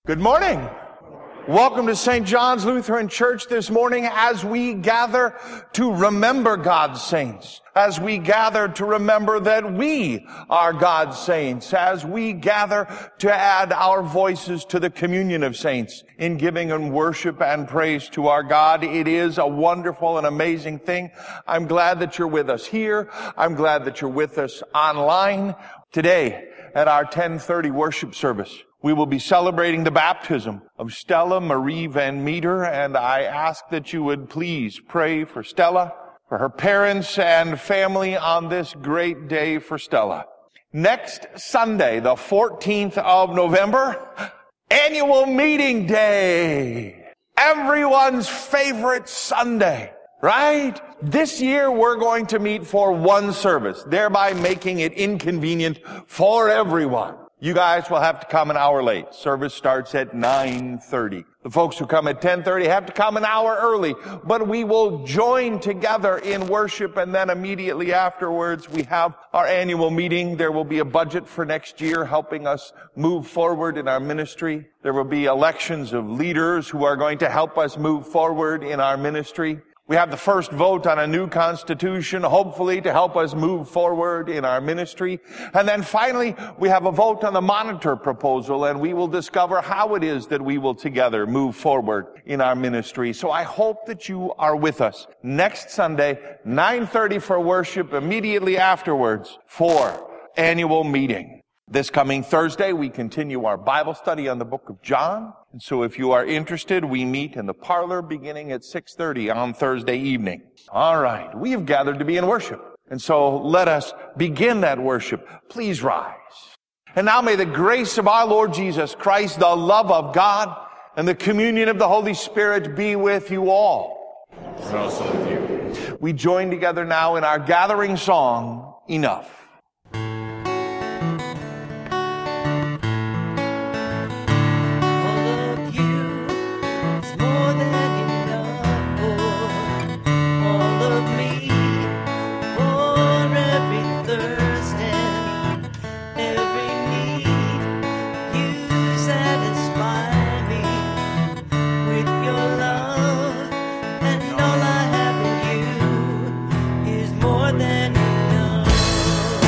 Good morning. Welcome to St. John's Lutheran Church this morning as we gather to remember God's saints, as we gather to remember that we are God's saints, as we gather to add our voices to the communion of saints in giving and worship and praise to our God. It is a wonderful and amazing thing. I'm glad that you're with us here. I'm glad that you're with us online today at our 10:30 worship service. We will be celebrating the baptism of Stella Marie Van Meter, and I ask that you would please pray for Stella, for her parents and family on this great day for Stella. Next Sunday, the 14th of November, annual meeting day. Everyone's favorite Sunday, right? This year we're going to meet for one service, thereby making it inconvenient for everyone. You guys will have to come an hour late. Service starts at 9:30. The folks who come at 10:30 have to come an hour early, but we will join together in worship, and then immediately afterwards we have our annual meeting. There will be a budget for next year helping us move forward in our ministry. There will be elections of leaders who are going to help us move forward in our ministry. We have the first vote on a new constitution, hopefully to help us move forward in our ministry. And then finally, we have a vote on the monitor proposal, and we will discover how it is that we will together move forward in our ministry. So I hope that you are with us next Sunday, 9:30 for worship, immediately afterwards for annual meeting. This coming Thursday, we continue our Bible study on the book of John. And so if you are interested, we meet in the parlor beginning at 6:30 on Thursday evening. All right, we have gathered to be in worship. And so let us begin that worship. Please rise. And now may the grace of our Lord Jesus Christ, the love of God, and the communion of the Holy Spirit be with you all. And also with you. We join together now in our gathering song, Enough. More than enough.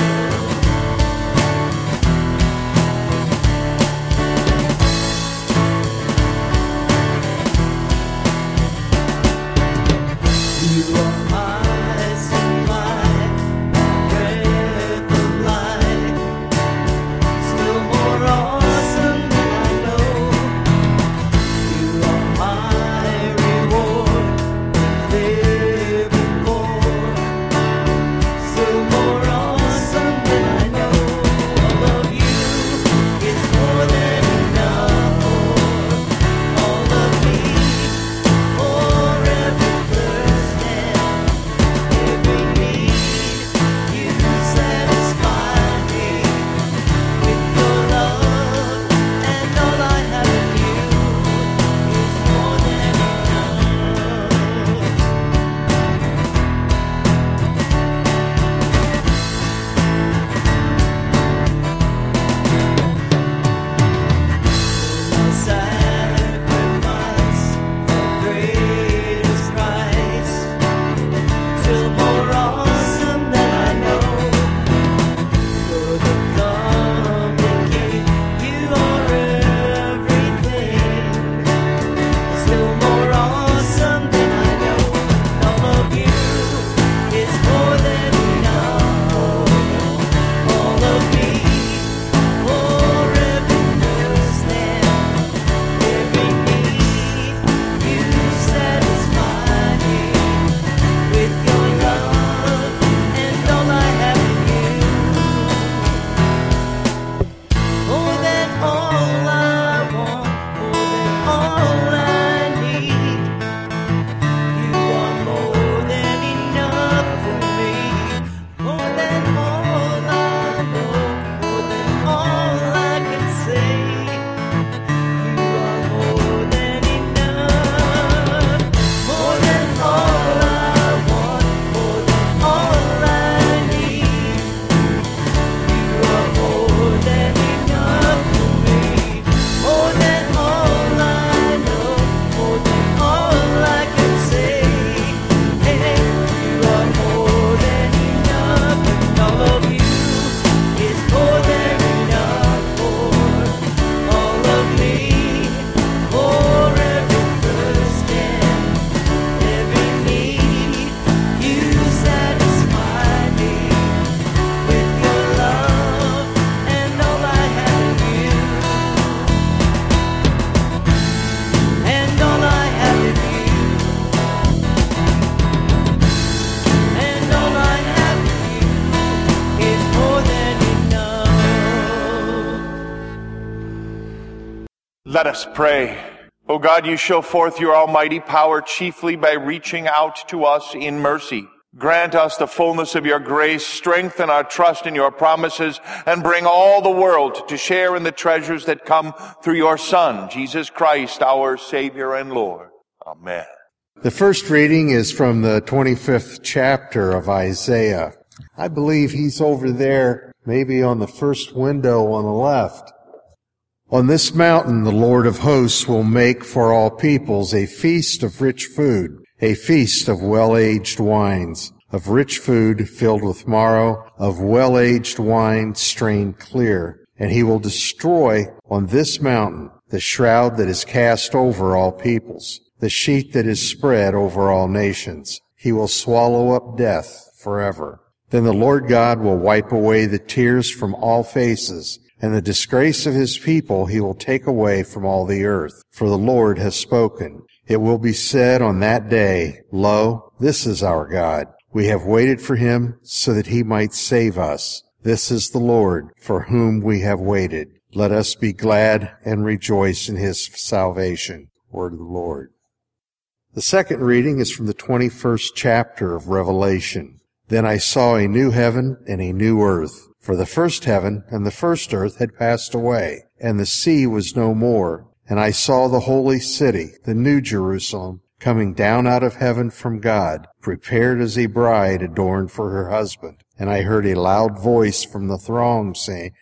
Let us pray. O God, you show forth your almighty power chiefly by reaching out to us in mercy. Grant us the fullness of your grace, strengthen our trust in your promises, and bring all the world to share in the treasures that come through your Son, Jesus Christ, our Savior and Lord. Amen. The first reading is from the 25th chapter of Isaiah. I believe he's over there, maybe on the first window on the left. On this mountain the Lord of hosts will make for all peoples a feast of rich food, a feast of well-aged wines, of rich food filled with marrow, of well-aged wine strained clear. And he will destroy on this mountain the shroud that is cast over all peoples, the sheet that is spread over all nations. He will swallow up death forever. Then the Lord God will wipe away the tears from all faces, and the disgrace of his people he will take away from all the earth. For the Lord has spoken. It will be said on that day, Lo, this is our God. We have waited for him so that he might save us. This is the Lord for whom we have waited. Let us be glad and rejoice in his salvation. Word of the Lord. The second reading is from the 21st chapter of Revelation. Then I saw a new heaven and a new earth. For the first heaven and the first earth had passed away, and the sea was no more. And I saw the holy city, the new Jerusalem, coming down out of heaven from God, prepared as a bride adorned for her husband. And I heard a loud voice from the throne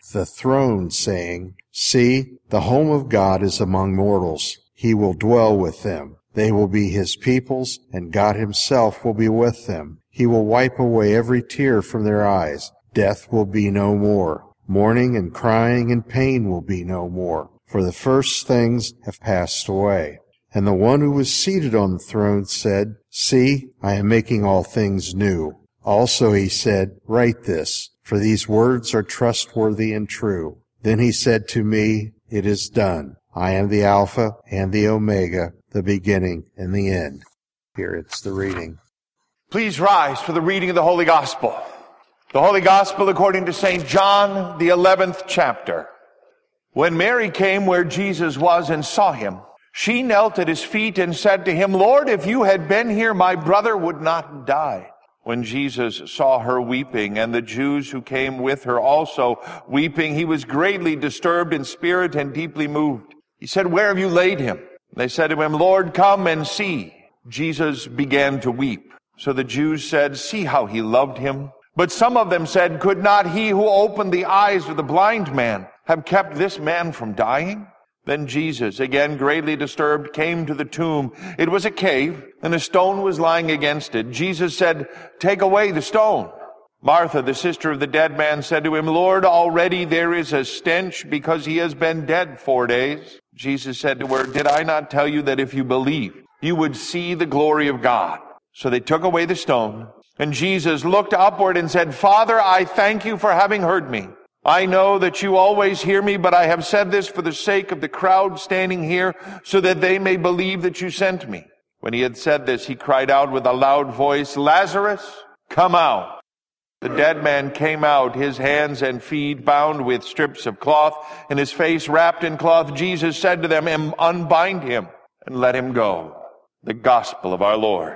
saying, See, the home of God is among mortals. He will dwell with them. They will be his peoples, and God himself will be with them. He will wipe away every tear from their eyes. Death will be no more. Mourning and crying and pain will be no more, for the first things have passed away. And the one who was seated on the throne said, See, I am making all things new. Also he said, Write this, for these words are trustworthy and true. Then he said to me, It is done. I am the Alpha and the Omega, the beginning and the end. Here it's the reading. Please rise for the reading of the Holy Gospel. The Holy Gospel according to St. John, the 11th chapter. When Mary came where Jesus was and saw him, she knelt at his feet and said to him, Lord, if you had been here, my brother would not die. When Jesus saw her weeping, and the Jews who came with her also weeping, he was greatly disturbed in spirit and deeply moved. He said, Where have you laid him? They said to him, Lord, come and see. Jesus began to weep. So the Jews said, See how he loved him. But some of them said, Could not he who opened the eyes of the blind man have kept this man from dying? Then Jesus, again greatly disturbed, came to the tomb. It was a cave, and a stone was lying against it. Jesus said, Take away the stone. Martha, the sister of the dead man, said to him, Lord, already there is a stench because he has been dead 4 days. Jesus said to her, Did I not tell you that if you believe, you would see the glory of God? So they took away the stone. And Jesus looked upward and said, Father, I thank you for having heard me. I know that you always hear me, but I have said this for the sake of the crowd standing here, so that they may believe that you sent me. When he had said this, he cried out with a loud voice, Lazarus, come out. The dead man came out, his hands and feet bound with strips of cloth, and his face wrapped in cloth. Jesus said to them, Unbind him and let him go. The gospel of our Lord.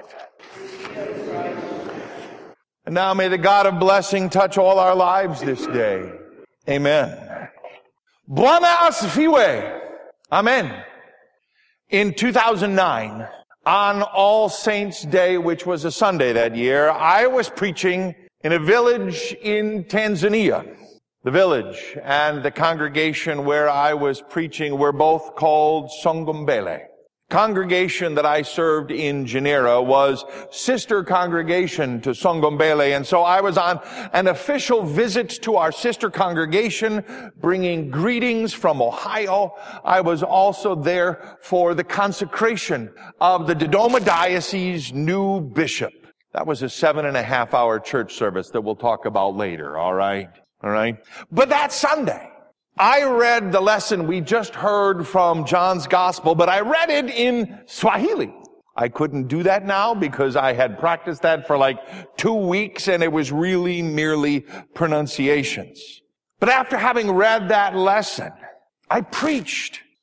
And now may the God of blessing touch all our lives this day. Amen. Bwana asifiwe. Amen. In 2009, on All Saints' Day, which was a Sunday that year, I was preaching in a village in Tanzania. The village and the congregation where I was preaching were both called Songombele. Congregation that I served in Genera was sister congregation to Songombele, and so I was on an official visit to our sister congregation, bringing greetings from Ohio. I was also there for the consecration of the Dodoma Diocese new bishop. That was a 7.5-hour church service that we'll talk about later, all right? But that Sunday, I read the lesson we just heard from John's Gospel, but I read it in Swahili. I couldn't do that now because I had practiced that for like 2 weeks and it was really merely pronunciations. But after having read that lesson, I preached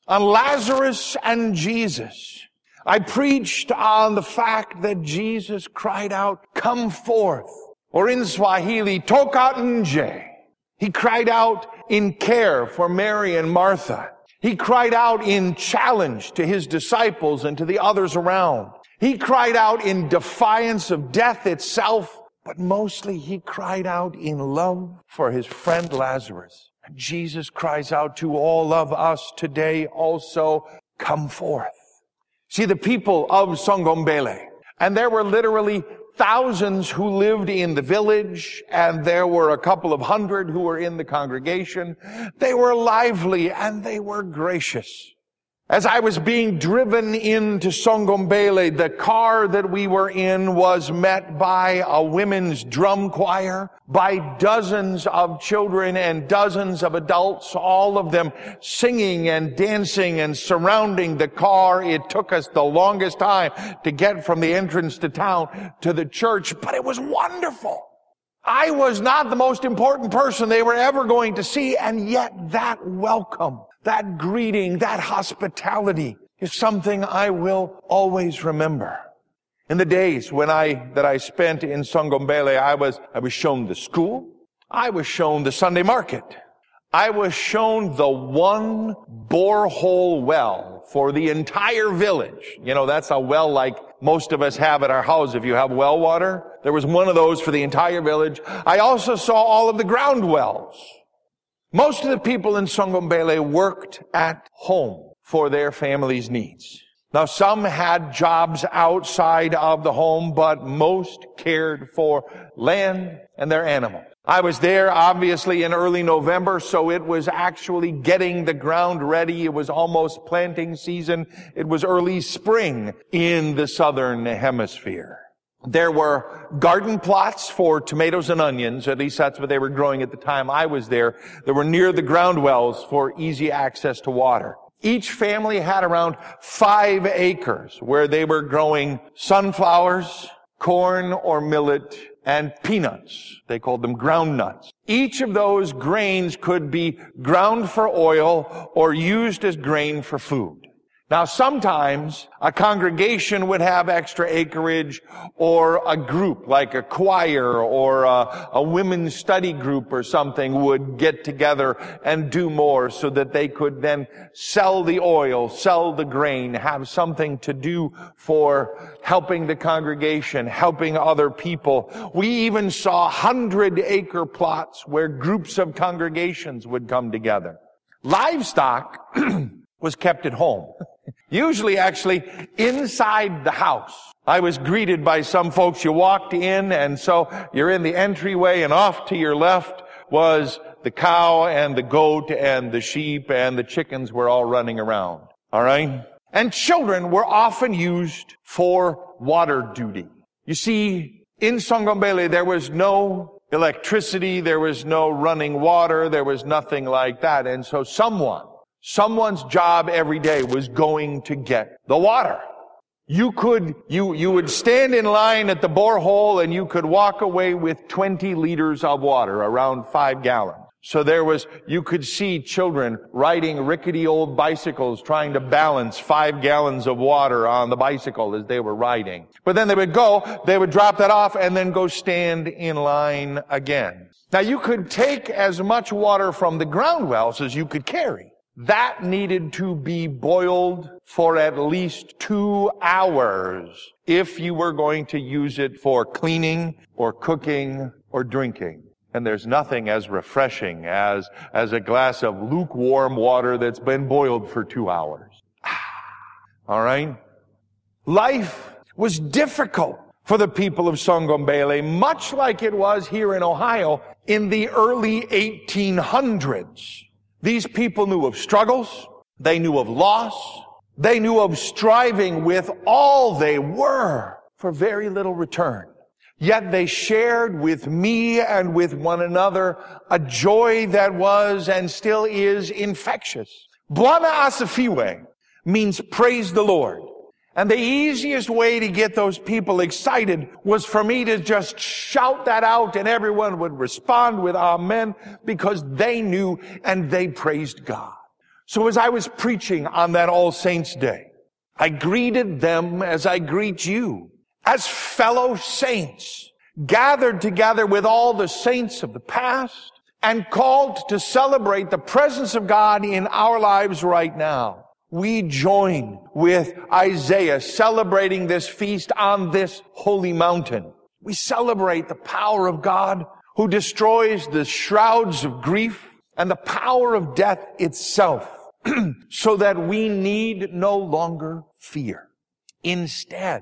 on Lazarus and Jesus. I preached on the fact that Jesus cried out, "Come forth," or in Swahili, "Toka nje." He cried out in care for Mary and Martha. He cried out in challenge to his disciples and to the others around. He cried out in defiance of death itself, but mostly he cried out in love for his friend Lazarus. And Jesus cries out to all of us today also, "Come forth." See, the people of Songombele, and there were literally thousands who lived in the village, and there were a couple of hundred who were in the congregation. They were lively and they were gracious. As I was being driven into Songombele, the car that we were in was met by a women's drum choir, by dozens of children and dozens of adults, all of them singing and dancing and surrounding the car. It took us the longest time to get from the entrance to town to the church, but it was wonderful. I was not the most important person they were ever going to see, and yet that welcome, that greeting, that hospitality is something I will always remember. In the days that I spent in Songombele, I was shown the school. I was shown the Sunday market. I was shown the one borehole well for the entire village. You know, that's a well like most of us have at our house if you have well water. There was one of those for the entire village. I also saw all of the ground wells. Most of the people in Songombele worked at home for their family's needs. Now, some had jobs outside of the home, but most cared for land and their animals. I was there, obviously, in early November, so it was actually getting the ground ready. It was almost planting season. It was early spring in the southern hemisphere. There were garden plots for tomatoes and onions. At least that's what they were growing at the time I was there. They were near the ground wells for easy access to water. Each family had around 5 acres where they were growing sunflowers, corn or millet, and peanuts. They called them ground nuts. Each of those grains could be ground for oil or used as grain for food. Now, sometimes a congregation would have extra acreage, or a group like a choir or a women's study group or something would get together and do more so that they could then sell the oil, sell the grain, have something to do for helping the congregation, helping other people. We even saw 100-acre plots where groups of congregations would come together. Livestock was kept at home. Usually actually inside the house. I was greeted by some folks. You walked in, and so you're in the entryway, and off to your left was the cow and the goat and the sheep, and the chickens were all running around. All right? And children were often used for water duty. You see, in Songombele, there was no electricity, there was no running water, there was nothing like that. And so someone's job every day was going to get the water. You would stand in line at the borehole and you could walk away with 20 liters of water, around 5 gallons. So you could see children riding rickety old bicycles trying to balance 5 gallons of water on the bicycle as they were riding. But then they would drop that off and then go stand in line again. Now you could take as much water from the ground wells as you could carry. That needed to be boiled for at least 2 hours if you were going to use it for cleaning or cooking or drinking. And there's nothing as refreshing as a glass of lukewarm water that's been boiled for 2 hours. All right? Life was difficult for the people of Songombele, much like it was here in Ohio in the early 1800s. These people knew of struggles, they knew of loss, they knew of striving with all they were for very little return. Yet they shared with me and with one another a joy that was and still is infectious. Bwana Asifiwe means praise the Lord. And the easiest way to get those people excited was for me to just shout that out, and everyone would respond with amen, because they knew and they praised God. So as I was preaching on that All Saints' Day, I greeted them as I greet you, as fellow saints, gathered together with all the saints of the past and called to celebrate the presence of God in our lives right now. We join with Isaiah celebrating this feast on this holy mountain. We celebrate the power of God who destroys the shrouds of grief and the power of death itself so that we need no longer fear. Instead,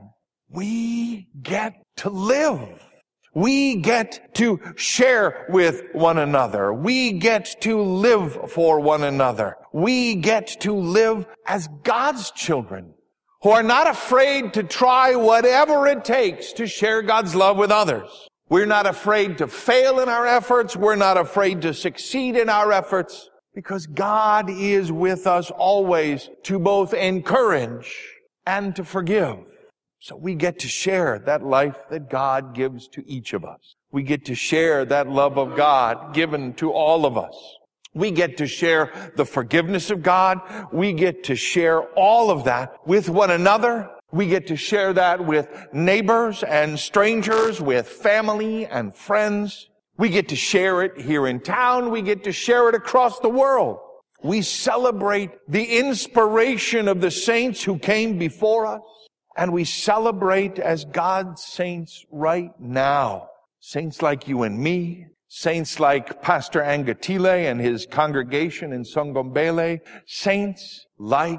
we get to live. We get to share with one another. We get to live for one another. We get to live as God's children who are not afraid to try whatever it takes to share God's love with others. We're not afraid to fail in our efforts. We're not afraid to succeed in our efforts because God is with us always to both encourage and to forgive. So we get to share that life that God gives to each of us. We get to share that love of God given to all of us. We get to share the forgiveness of God. We get to share all of that with one another. We get to share that with neighbors and strangers, with family and friends. We get to share it here in town. We get to share it across the world. We celebrate the inspiration of the saints who came before us. And we celebrate as God's saints right now. Saints like you and me. Saints like Pastor Angatile and his congregation in Songombele. Saints like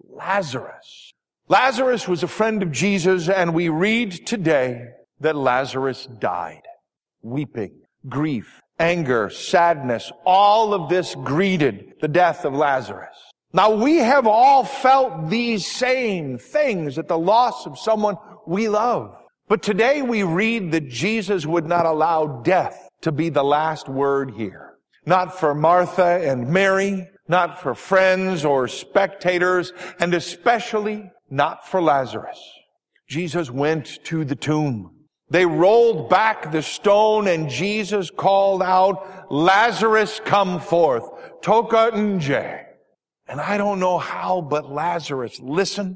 Lazarus. Lazarus was a friend of Jesus, and we read today that Lazarus died. Weeping, grief, anger, sadness, all of this greeted the death of Lazarus. Now, we have all felt these same things at the loss of someone we love. But today we read that Jesus would not allow death to be the last word here. Not for Martha and Mary, not for friends or spectators, and especially not for Lazarus. Jesus went to the tomb. They rolled back the stone and Jesus called out, "Lazarus, come forth." Toka nje. And I don't know how, but Lazarus listened.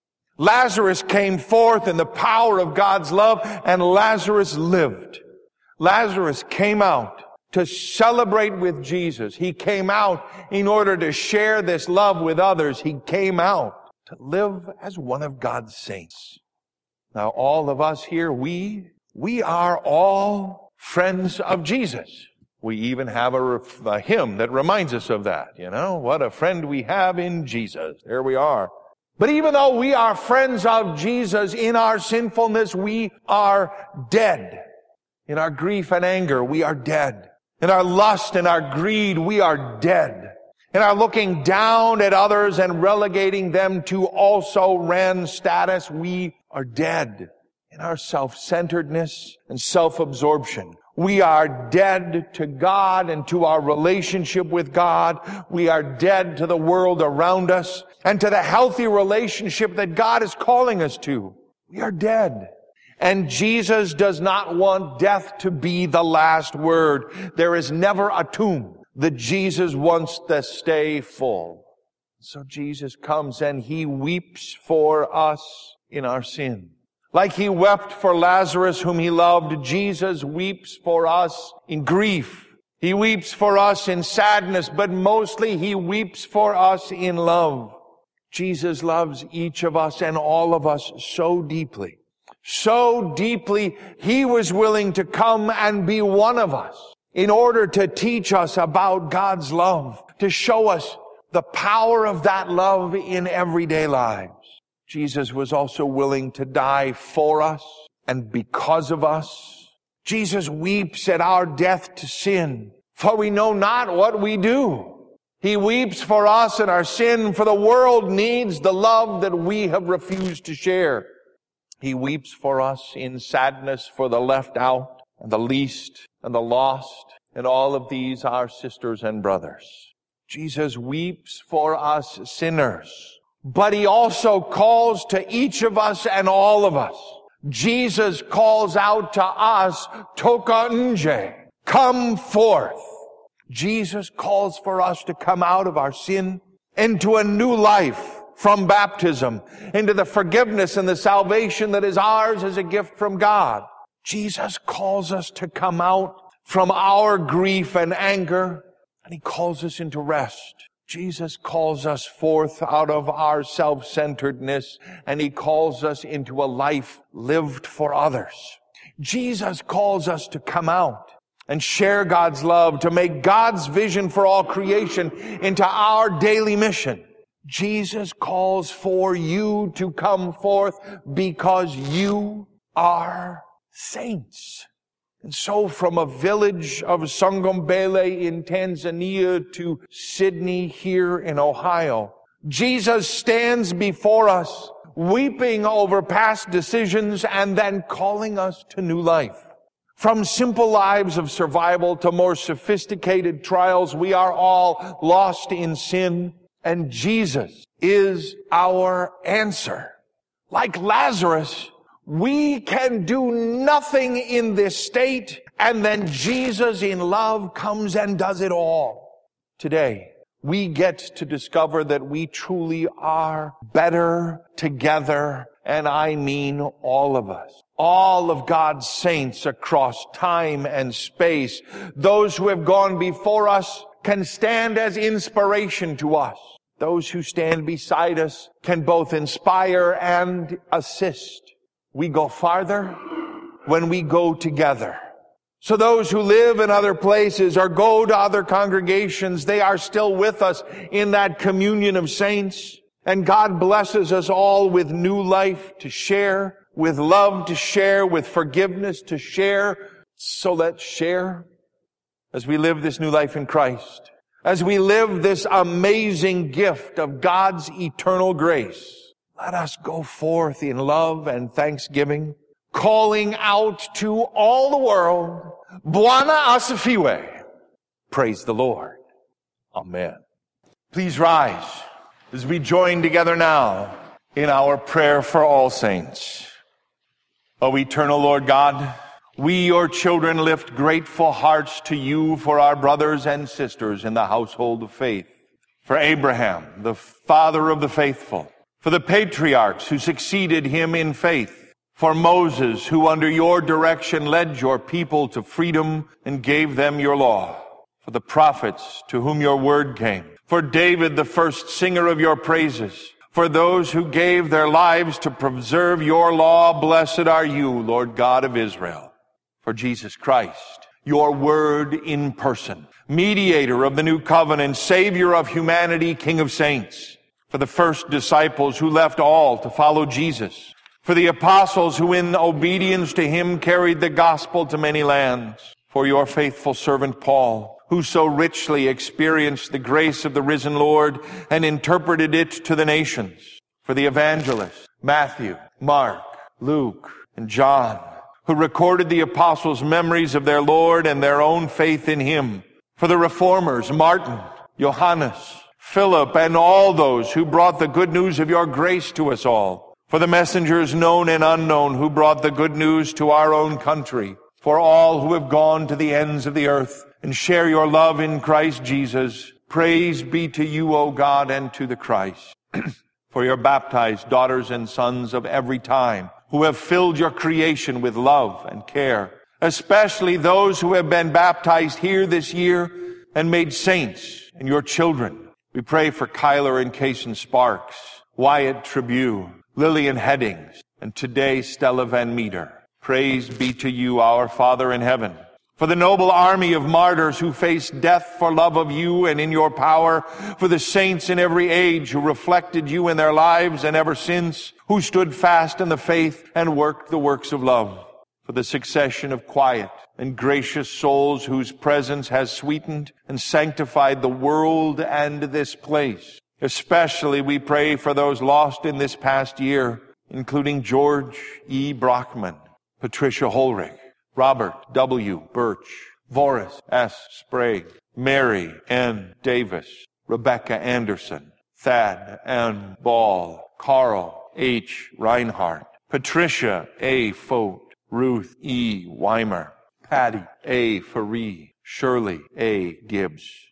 Lazarus came forth in the power of God's love, and Lazarus lived. Lazarus came out to celebrate with Jesus. He came out in order to share this love with others. He came out to live as one of God's saints. Now, all of us here, we are all friends of Jesus. We even have a hymn that reminds us of that. You know, what a friend we have in Jesus. There we are. But even though we are friends of Jesus, in our sinfulness, we are dead. In our grief and anger, we are dead. In our lust and our greed, we are dead. In our looking down at others and relegating them to also ran status, we are dead. In our self-centeredness and self-absorption, we are dead to God and to our relationship with God. We are dead to the world around us and to the healthy relationship that God is calling us to. We are dead. And Jesus does not want death to be the last word. There is never a tomb that Jesus wants to stay full. So Jesus comes and He weeps for us in our sin. Like He wept for Lazarus whom He loved, Jesus weeps for us in grief. He weeps for us in sadness, but mostly He weeps for us in love. Jesus loves each of us and all of us so deeply. So deeply, He was willing to come and be one of us in order to teach us about God's love, to show us the power of that love in everyday lives. Jesus was also willing to die for us and because of us. Jesus weeps at our death to sin, for we know not what we do. He weeps for us and our sin, for the world needs the love that we have refused to share. He weeps for us in sadness for the left out and the least and the lost, and all of these our sisters and brothers. Jesus weeps for us sinners. But He also calls to each of us and all of us. Jesus calls out to us, Toka nje, come forth. Jesus calls for us to come out of our sin into a new life from baptism, into the forgiveness and the salvation that is ours as a gift from God. Jesus calls us to come out from our grief and anger, and He calls us into rest. Jesus calls us forth out of our self-centeredness, and He calls us into a life lived for others. Jesus calls us to come out and share God's love, to make God's vision for all creation into our daily mission. Jesus calls for you to come forth because you are saints. And so from a village of Songombele in Tanzania to Sydney here in Ohio, Jesus stands before us, weeping over past decisions and then calling us to new life. From simple lives of survival to more sophisticated trials, we are all lost in sin, and Jesus is our answer. Like Lazarus, we can do nothing in this state, and then Jesus in love comes and does it all. Today, we get to discover that we truly are better together, and I mean all of us. All of God's saints across time and space, those who have gone before us, can stand as inspiration to us. Those who stand beside us can both inspire and assist. We go farther when we go together. So those who live in other places or go to other congregations, they are still with us in that communion of saints. And God blesses us all with new life to share, with love to share, with forgiveness to share. So let's share as we live this new life in Christ, as we live this amazing gift of God's eternal grace. Let us go forth in love and thanksgiving, calling out to all the world, Bwana asifiwe. Praise the Lord. Amen. Please rise as we join together now in our prayer for all saints. O eternal Lord God, we, your children, lift grateful hearts to you for our brothers and sisters in the household of faith, for Abraham, the father of the faithful, for the patriarchs who succeeded him in faith, for Moses, who under your direction led your people to freedom and gave them your law, for the prophets to whom your word came, for David, the first singer of your praises, for those who gave their lives to preserve your law. Blessed are you, Lord God of Israel. For Jesus Christ, your word in person, mediator of the new covenant, savior of humanity, King of saints, for the first disciples who left all to follow Jesus, for the apostles who in obedience to him carried the gospel to many lands, for your faithful servant Paul, who so richly experienced the grace of the risen Lord and interpreted it to the nations, for the evangelists Matthew, Mark, Luke, and John, who recorded the apostles' memories of their Lord and their own faith in him, for the reformers Martin, Johannes, Philip, and all those who brought the good news of your grace to us all, for the messengers known and unknown who brought the good news to our own country, for all who have gone to the ends of the earth and share your love in Christ Jesus. Praise be to you, O God, and to the Christ. For your baptized daughters and sons of every time who have filled your creation with love and care, especially those who have been baptized here this year and made saints and your children. We pray for Kyler and Kason Sparks, Wyatt Tribune, Lillian Headings, and today Stella Van Meter. Praise be to you, our Father in heaven. For the noble army of martyrs who faced death for love of you and in your power, for the saints in every age who reflected you in their lives and ever since, who stood fast in the faith and worked the works of love, for the succession of quiet and gracious souls whose presence has sweetened and sanctified the world and this place. Especially we pray for those lost in this past year, including George E. Brockman, Patricia Holrich, Robert W. Birch, Voris S. Sprague, Mary N. Davis, Rebecca Anderson, Thad N. Ball, Carl H. Reinhardt, Patricia A. Fote, Ruth E. Weimer, Patty A. Faree, Shirley A. Gibbs.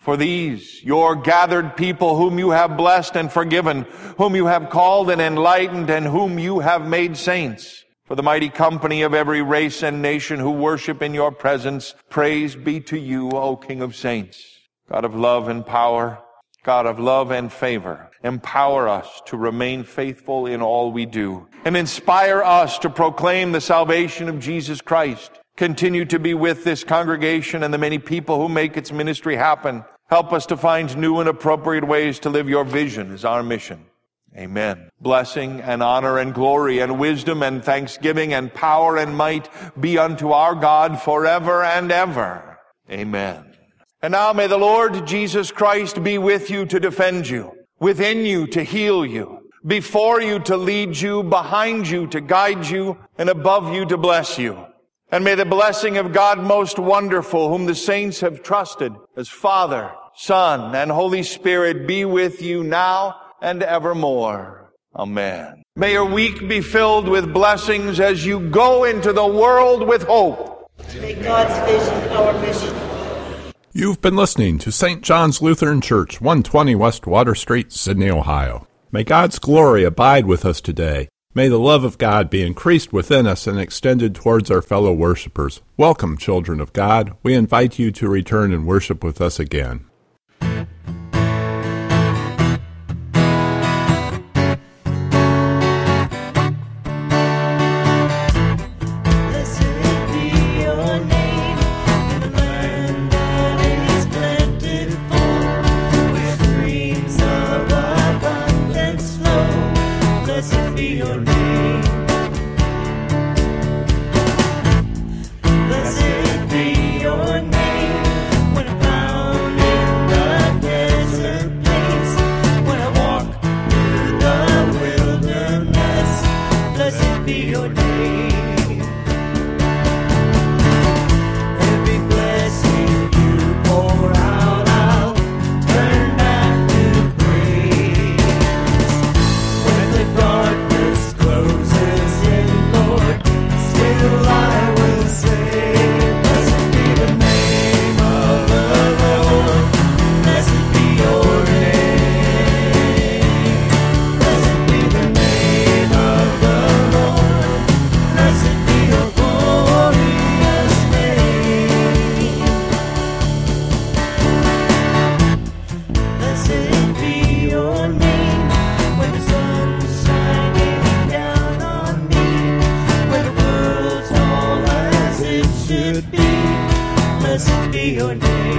For these, your gathered people whom you have blessed and forgiven, whom you have called and enlightened, and whom you have made saints. For the mighty company of every race and nation who worship in your presence, praise be to you, O King of saints. God of love and power, God of love and favor, empower us to remain faithful in all we do, and inspire us to proclaim the salvation of Jesus Christ. Continue to be with this congregation and the many people who make its ministry happen. Help us to find new and appropriate ways to live your vision as our mission. Amen. Blessing and honor and glory and wisdom and thanksgiving and power and might be unto our God forever and ever. Amen. And now may the Lord Jesus Christ be with you to defend you, within you to heal you, before you to lead you, behind you to guide you, and above you to bless you. And may the blessing of God most wonderful, whom the saints have trusted as Father, Son, and Holy Spirit, be with you now and evermore. Amen. May your week be filled with blessings as you go into the world with hope. Make God's vision our mission. You've been listening to St. John's Lutheran Church, 120 West Water Street, Sydney, Ohio. May God's glory abide with us today. May the love of God be increased within us and extended towards our fellow worshipers. Welcome, children of God. We invite you to return and worship with us again. Blessed be your name.